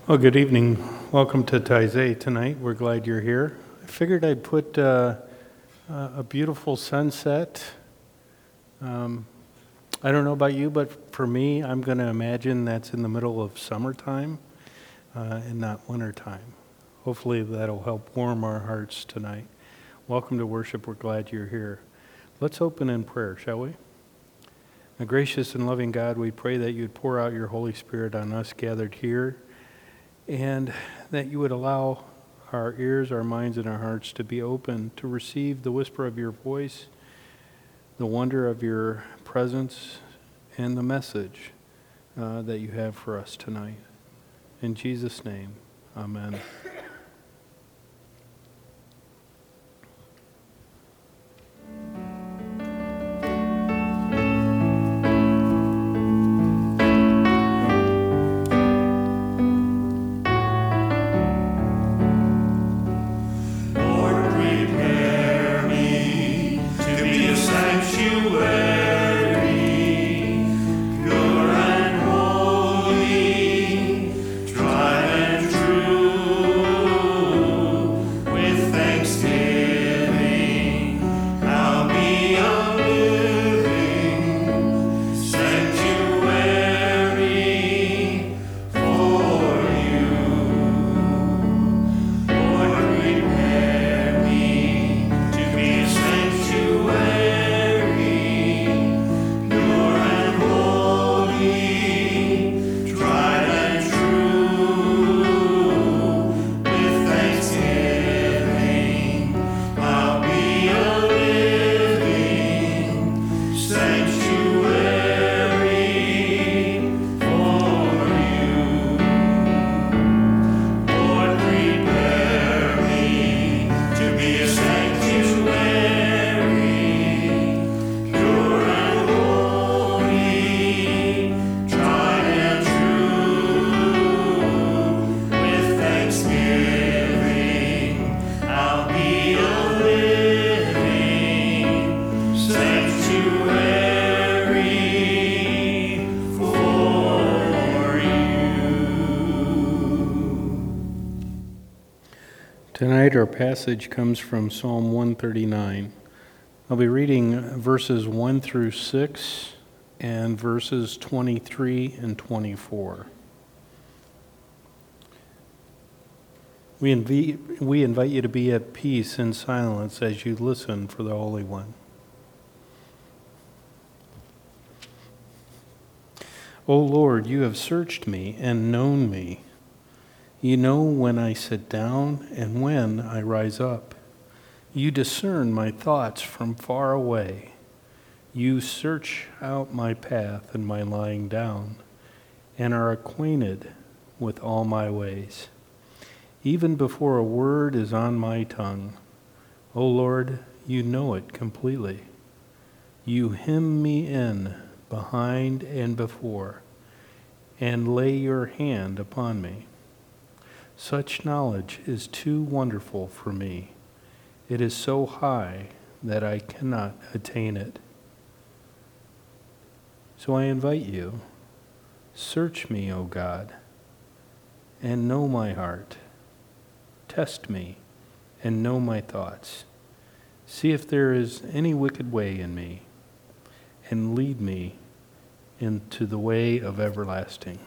Well, good evening. Welcome to Taizé tonight. We're glad you're here. I figured I'd put a beautiful sunset. I don't know about you, but for me, I'm going to imagine that's in the middle of summertime and not wintertime. Hopefully that'll help warm our hearts tonight. Welcome to worship. We're glad you're here. Let's open in prayer, shall we? Now, gracious and loving God, we pray that you'd pour out your Holy Spirit on us gathered here, and that you would allow our ears, our minds, and our hearts to be open to receive the whisper of your voice, the wonder of your presence, and the message that you have for us tonight. In Jesus' name, amen. Tonight our passage comes from Psalm 139. I'll be reading verses 1 through 6 and verses 23 and 24. We invite you to be at peace and silence as you listen for the Holy One. O Lord, you have searched me and known me. You know when I sit down and when I rise up. You discern my thoughts from far away. You search out my path and my lying down, and are acquainted with all my ways. Even before a word is on my tongue, O Lord, you know it completely. You hem me in behind and before, and lay your hand upon me. Such knowledge is too wonderful for me. It is so high that I cannot attain it. So I invite you, search me, O God, and know my heart. Test me and know my thoughts. See if there is any wicked way in me, and lead me into the way of everlasting.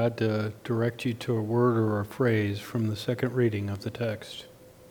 God to direct you to a word or a phrase from the second reading of the text.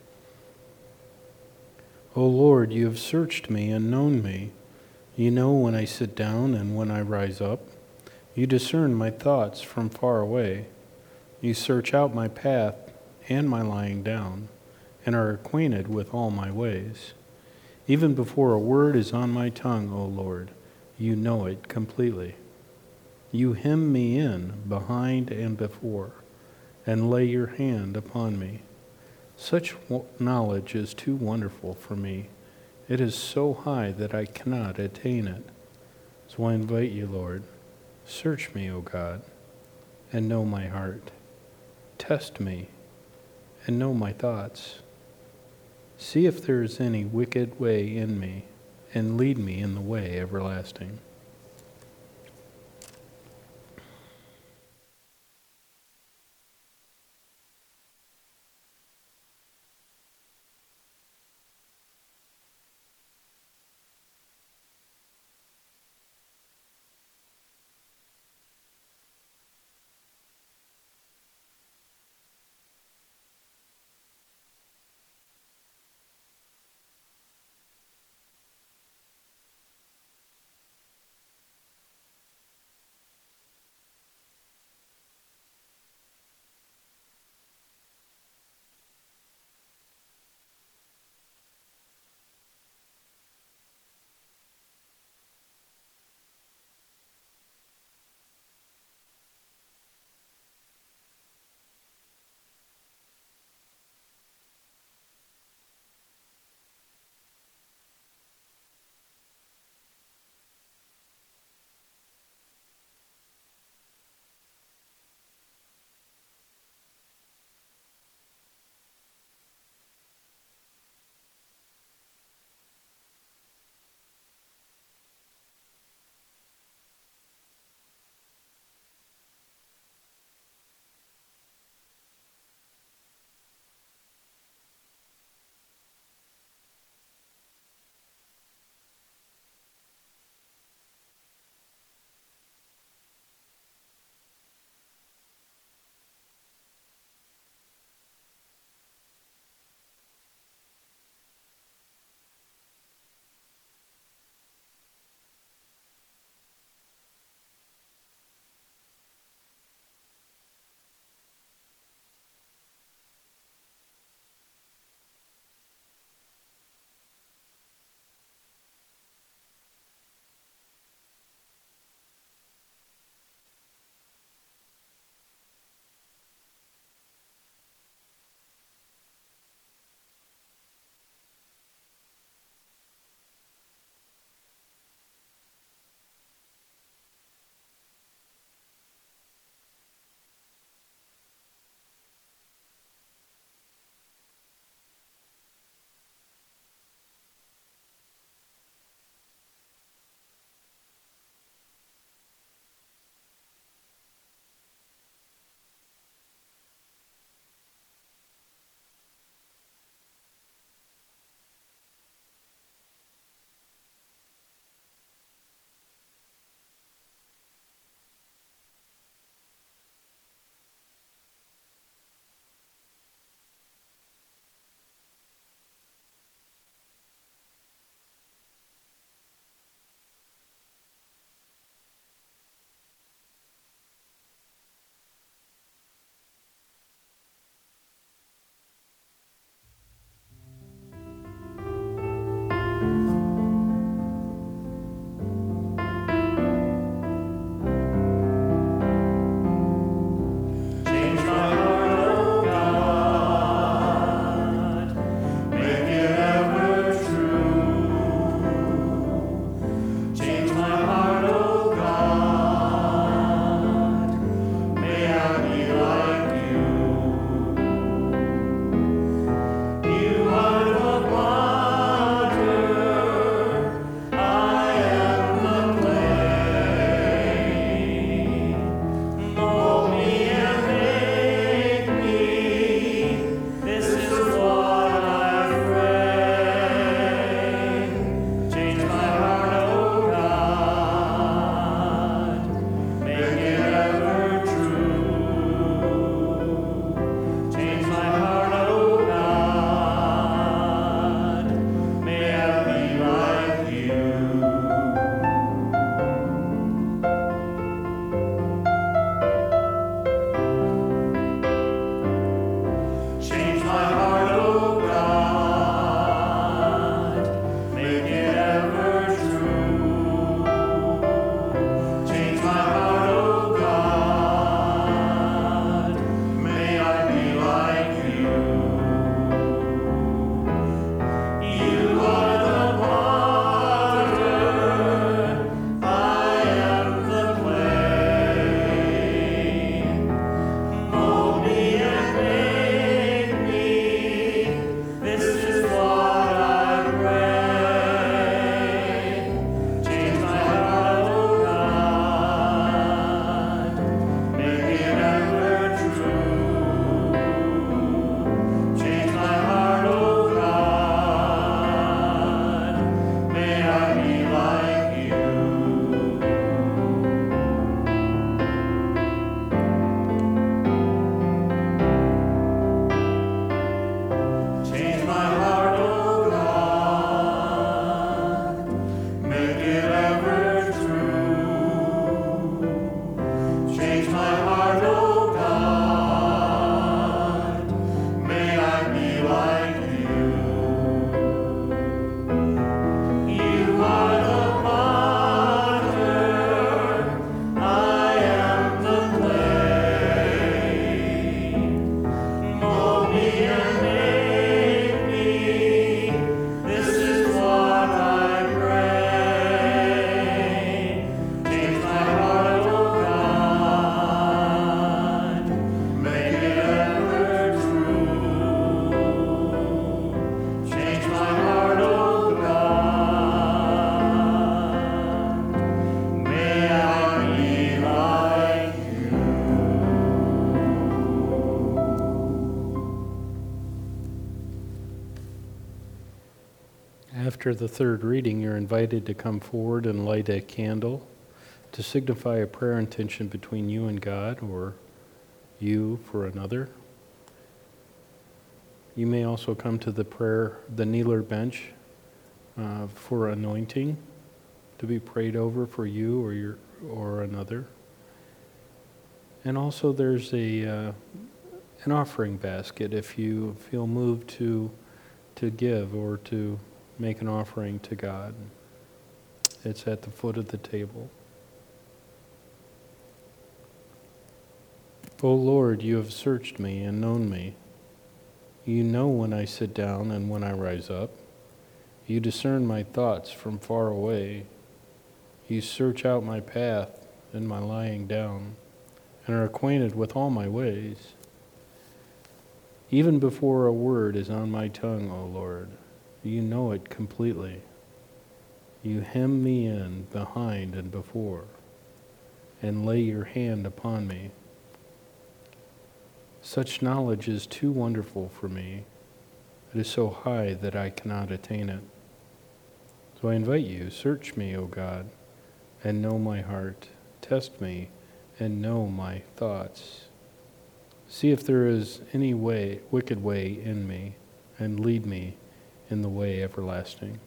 O Lord, you have searched me and known me. You know when I sit down and when I rise up. You discern my thoughts from far away. You search out my path and my lying down, and are acquainted with all my ways. Even before a word is on my tongue, O Lord, you know it completely. You hem me in behind and before, and lay your hand upon me. Such knowledge is too wonderful for me. It is so high that I cannot attain it. So I invite you, Lord, search me, O God, and know my heart. Test me and know my thoughts. See if there is any wicked way in me, and lead me in the way everlasting. After the third reading, you're invited to come forward and light a candle to signify a prayer intention between you and God or you for another. You may also come to the kneeler bench for anointing to be prayed over for you or another. And also there's an offering basket if you feel moved to give or to make an offering to God. It's at the foot of the table. O Lord, you have searched me and known me. You know when I sit down and when I rise up. You discern my thoughts from far away. You search out my path and my lying down, and are acquainted with all my ways. Even before a word is on my tongue, O Lord, you know it completely. You hem me in behind and before, and lay your hand upon me. Such knowledge is too wonderful for me. It is so high that I cannot attain it. So I invite you, search me, O God, and know my heart. Test me and know my thoughts. See if there is any wicked way in me, and lead me in the way everlasting.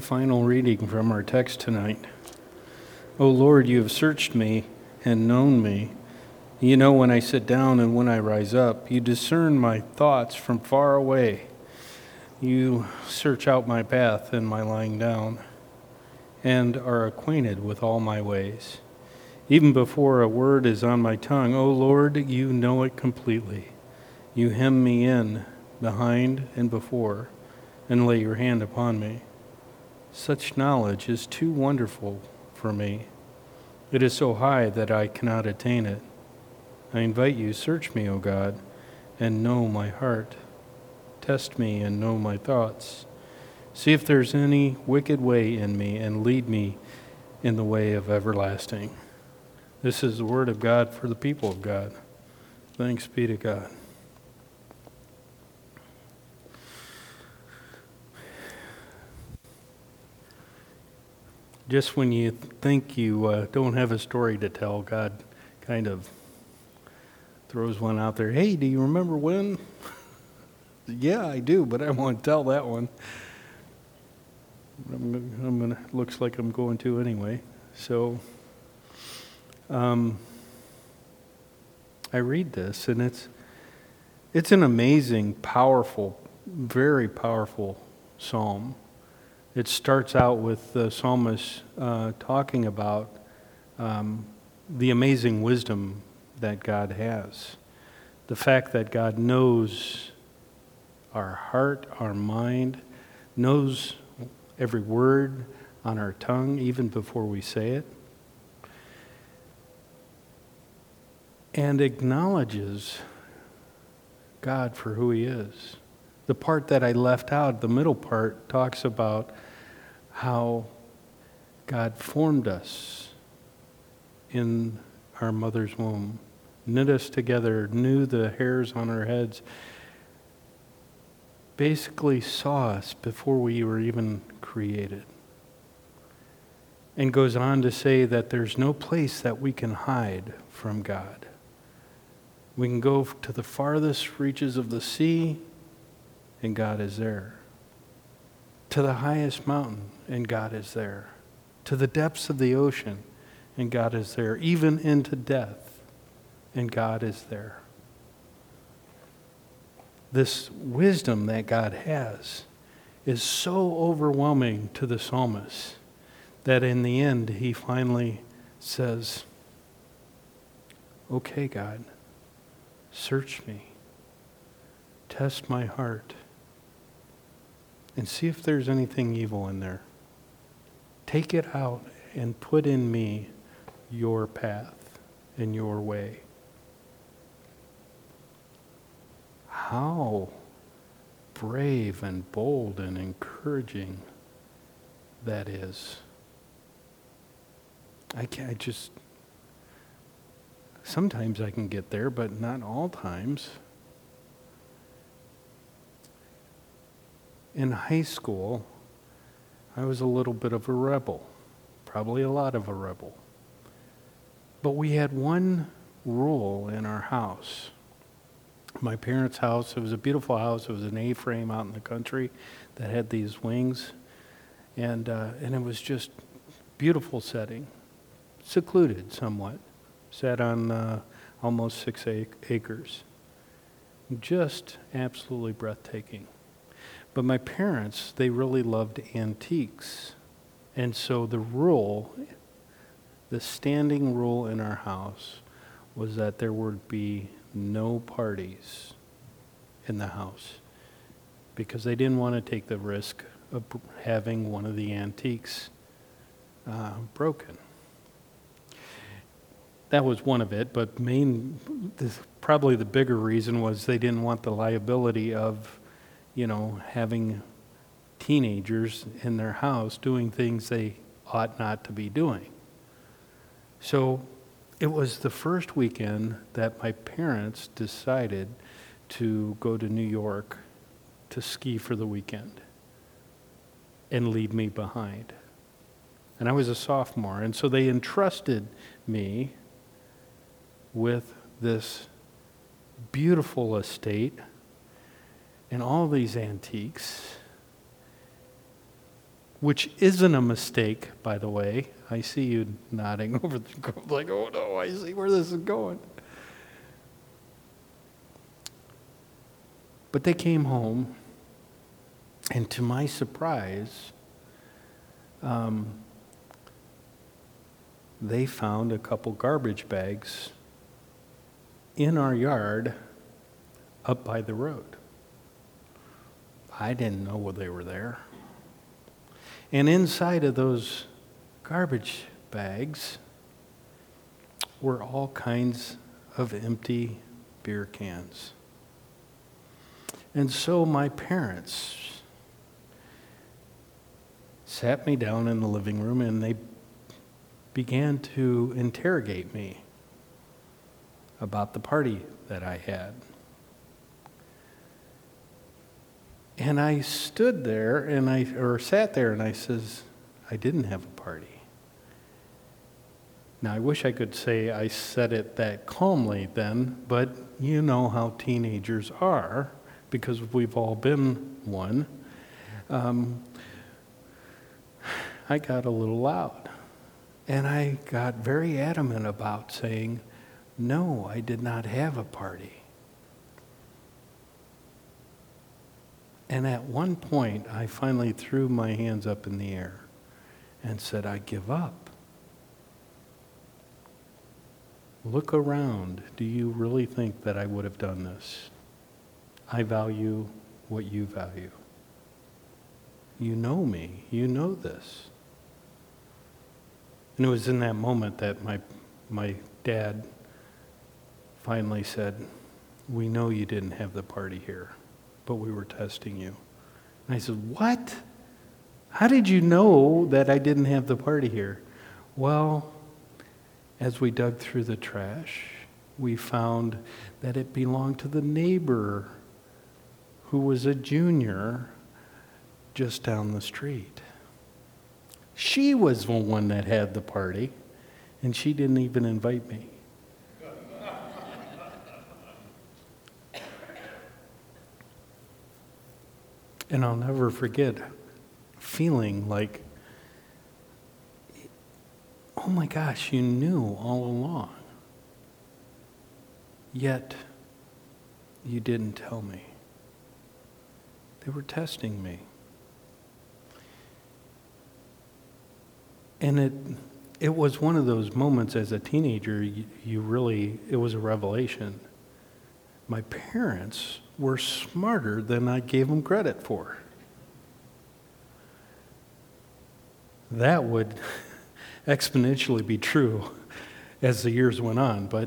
final reading from our text tonight. O Lord, you have searched me and known me. You know when I sit down and when I rise up. You discern my thoughts from far away. You search out my path and my lying down, and are acquainted with all my ways. Even before a word is on my tongue, O Lord, you know it completely. You hem me in, behind and before, and lay your hand upon me. Such knowledge is too wonderful for me. It is so high that I cannot attain it. I invite you, search me, O God, and know my heart. Test me and know my thoughts. See if there's any wicked way in me, and lead me in the way of everlasting. This is the word of God for the people of God. Thanks be to God. Just when you think you don't have a story to tell, God kind of throws one out there. Hey, do you remember when? Yeah, I do, but I won't tell that one. Looks like I'm going to anyway. So I read this, and it's an amazing, powerful, very powerful psalm. It starts out with the psalmist talking about the amazing wisdom that God has. The fact that God knows our heart, our mind, knows every word on our tongue, even before we say it, and acknowledges God for who He is. The part that I left out, the middle part, talks about how God formed us in our mother's womb, knit us together, knew the hairs on our heads, basically saw us before we were even created. And goes on to say that there's no place that we can hide from God. We can go to the farthest reaches of the sea, and God is there. To the highest mountain, and God is there. To the depths of the ocean, and God is there. Even into death, and God is there. This wisdom that God has is so overwhelming to the psalmist that in the end he finally says, okay, God, search me, test my heart, and see if there's anything evil in there. Take it out and put in me your path and your way. How brave and bold and encouraging that is. Sometimes I can get there, but not all times. In high school, I was a little bit of a rebel, probably a lot of a rebel. But we had one rule in our house. My parents' house, it was a beautiful house. It was an A-frame out in the country that had these wings. And it was just beautiful setting, secluded somewhat, sat on almost 6 acres. Just absolutely breathtaking. But my parents, they really loved antiques. And so the standing rule in our house was that there would be no parties in the house because they didn't want to take the risk of having one of the antiques broken. That was one of it, but probably the bigger reason was they didn't want the liability of, having teenagers in their house doing things they ought not to be doing. So it was the first weekend that my parents decided to go to New York to ski for the weekend and leave me behind. And I was a sophomore, and so they entrusted me with this beautiful estate and all these antiques which isn't a mistake, by the way. I see you nodding over the group like, oh no, I see where this is going. But they came home, and to my surprise, they found a couple garbage bags in our yard up by the road. I didn't know they were there. And inside of those garbage bags were all kinds of empty beer cans. And so my parents sat me down in the living room and they began to interrogate me about the party that I had. And I stood there or sat there and I says, I didn't have a party. Now I wish I could say I said it that calmly then, but you know how teenagers are, because we've all been one. I got a little loud. And I got very adamant about saying, no, I did not have a party. And at one point, I finally threw my hands up in the air and said, I give up. Look around. Do you really think that I would have done this? I value what you value. You know me. You know this. And it was in that moment that my dad finally said, we know you didn't have the party here, but we were testing you. And I said, what? How did you know that I didn't have the party here? Well, as we dug through the trash, we found that it belonged to the neighbor who was a junior just down the street. She was the one that had the party, and she didn't even invite me. And I'll never forget feeling like, oh my gosh, you knew all along. Yet, you didn't tell me. They were testing me. And it was one of those moments as a teenager, it was a revelation. My parents were smarter than I gave them credit for. That would exponentially be true as the years went on, but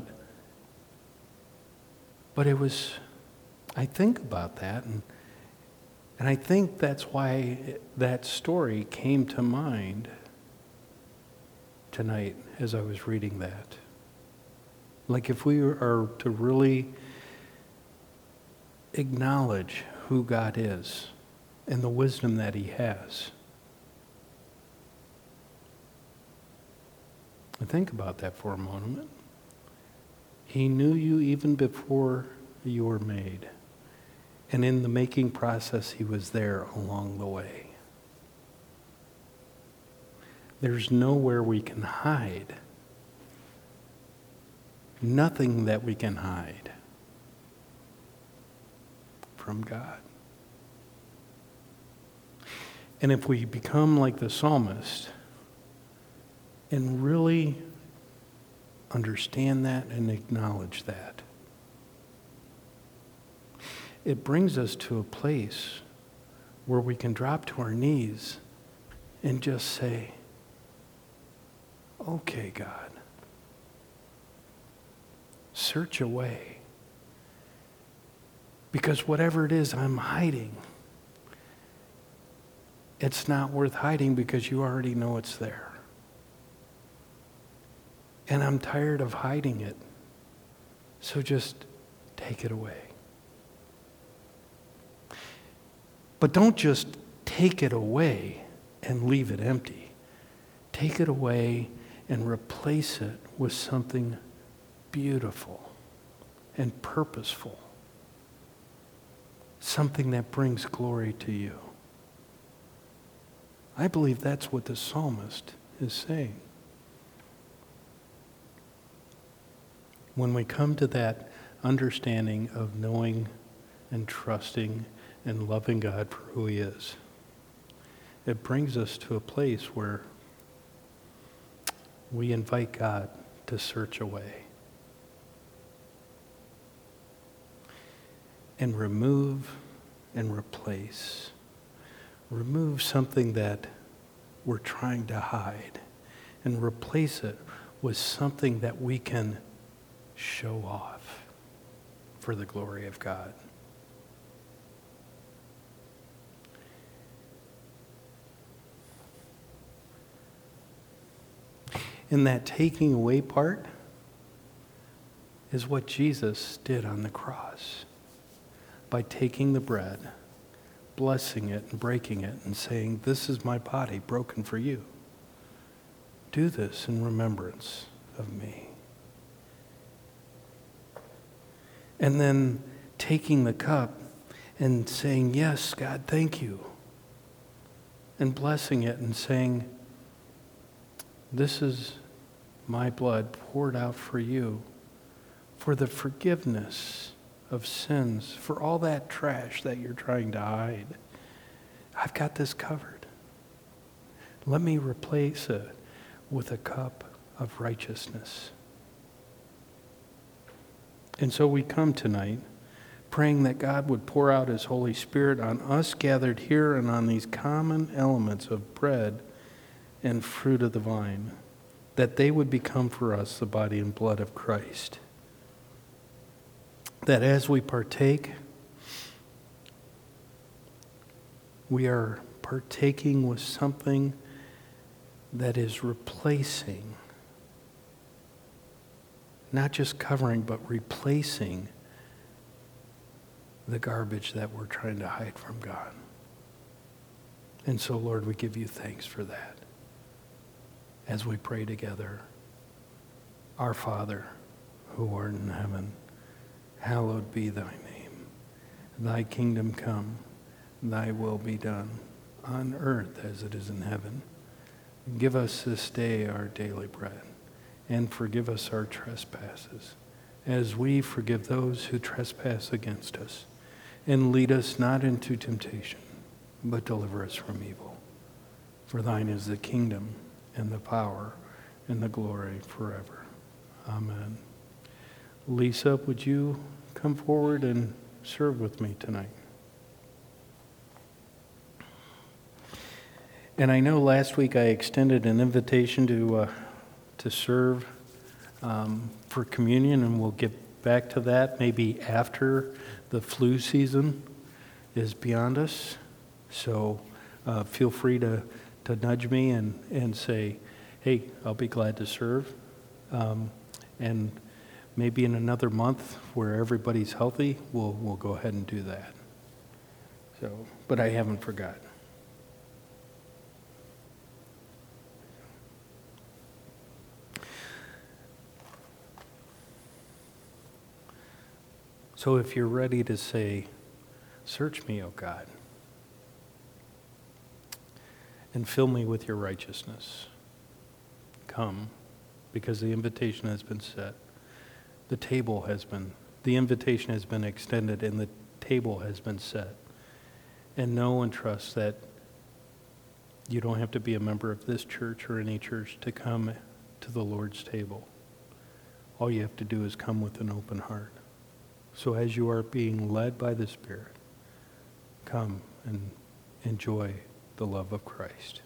it was, I think about that, and I think that's why that story came to mind tonight as I was reading that. Like if we are to really acknowledge who God is and the wisdom that He has. And think about that for a moment. He knew you even before you were made. And in the making process, He was there along the way. There's nowhere we can hide. Nothing that we can hide from God. And if we become like the psalmist and really understand that and acknowledge that, it brings us to a place where we can drop to our knees and just say, okay, God, search away. Because whatever it is I'm hiding, it's not worth hiding because you already know it's there. And I'm tired of hiding it. So just take it away. But don't just take it away and leave it empty. Take it away and replace it with something beautiful and purposeful. Something that brings glory to you. I believe that's what the psalmist is saying. When we come to that understanding of knowing and trusting and loving God for who He is, it brings us to a place where we invite God to search away and remove and replace. Remove something that we're trying to hide and replace it with something that we can show off for the glory of God. In that taking away part is what Jesus did on the cross. By taking the bread, blessing it and breaking it and saying, "This is my body broken for you. Do this in remembrance of me." And then taking the cup and saying, "Yes, God, thank you." And blessing it and saying, "This is my blood poured out for you, for the forgiveness of sins, for all that trash that you're trying to hide. I've got this covered. Let me replace it with a cup of righteousness." And so we come tonight praying that God would pour out His Holy Spirit on us gathered here and on these common elements of bread and fruit of the vine, that they would become for us the body and blood of Christ. That as we partake, we are partaking with something that is replacing, not just covering, but replacing the garbage that we're trying to hide from God. And so, Lord, we give you thanks for that. As we pray together, "Our Father, who art in heaven, hallowed be thy name. Thy kingdom come, thy will be done, on earth as it is in heaven. Give us this day our daily bread, and forgive us our trespasses, as we forgive those who trespass against us. And lead us not into temptation, but deliver us from evil. For thine is the kingdom, and the power, and the glory forever. Amen." Lisa, would you come forward and serve with me tonight? And I know last week I extended an invitation to serve for communion, and we'll get back to that maybe after the flu season is beyond us. So feel free to nudge me and say, "Hey, I'll be glad to serve." And maybe in another month where everybody's healthy, we'll go ahead and do that. So, but I haven't forgotten. So if you're ready to say, "Search me, O God, and fill me with your righteousness," come, because the invitation has been set. The invitation has been extended, and the table has been set. And know and trust that you don't have to be a member of this church or any church to come to the Lord's table. All you have to do is come with an open heart. So as you are being led by the Spirit, come and enjoy the love of Christ.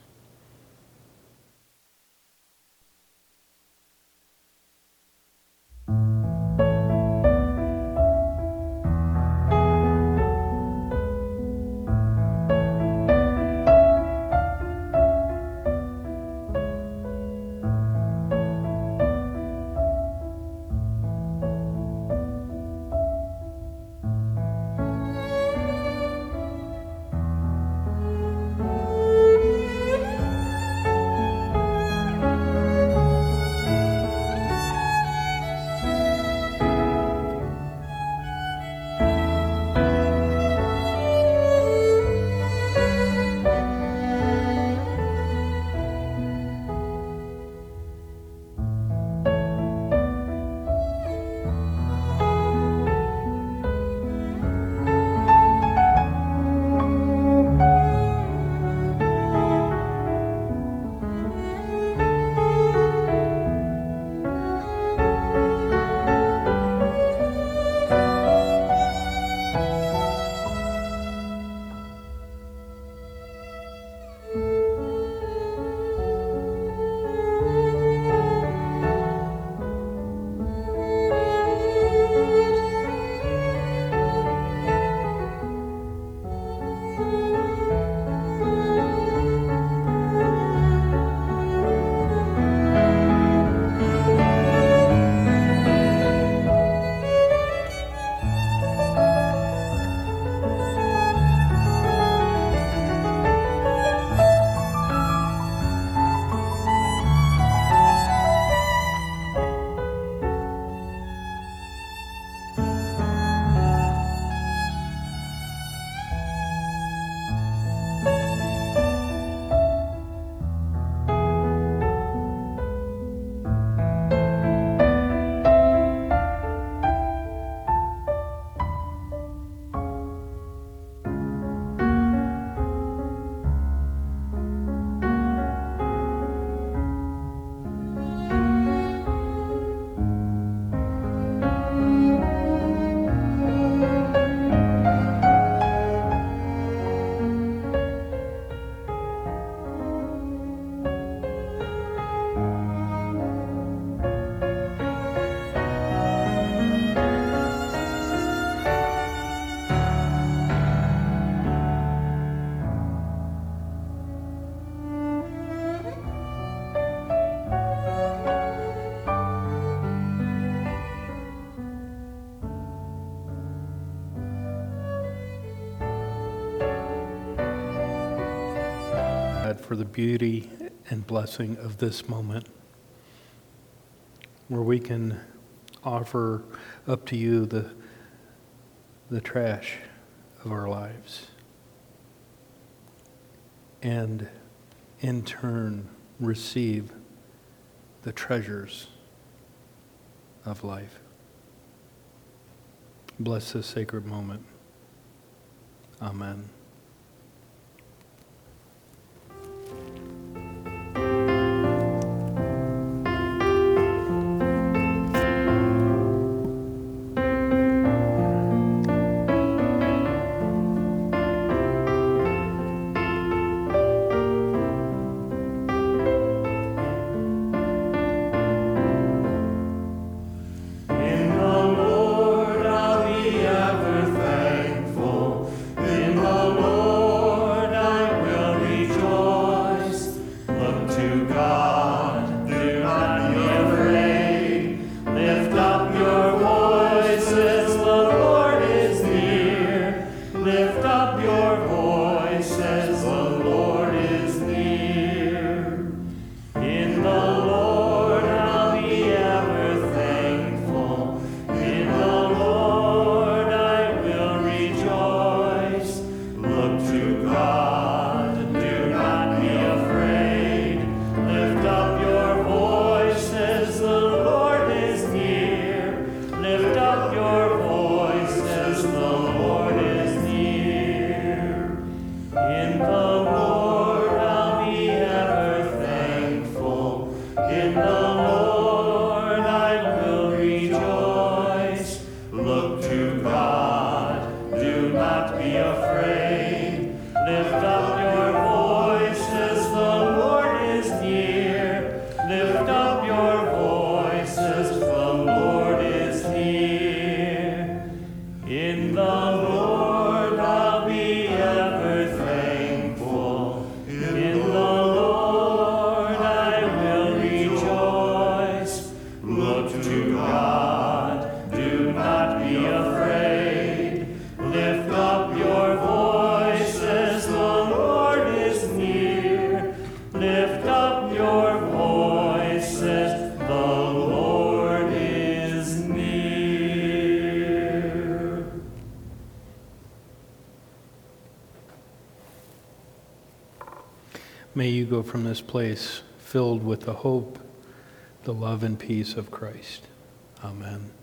for the beauty and blessing of this moment, where we can offer up to you the trash of our lives, and in turn receive the treasures of life. Bless this sacred moment. Amen. May you go from this place filled with the hope, the love, and peace of Christ. Amen.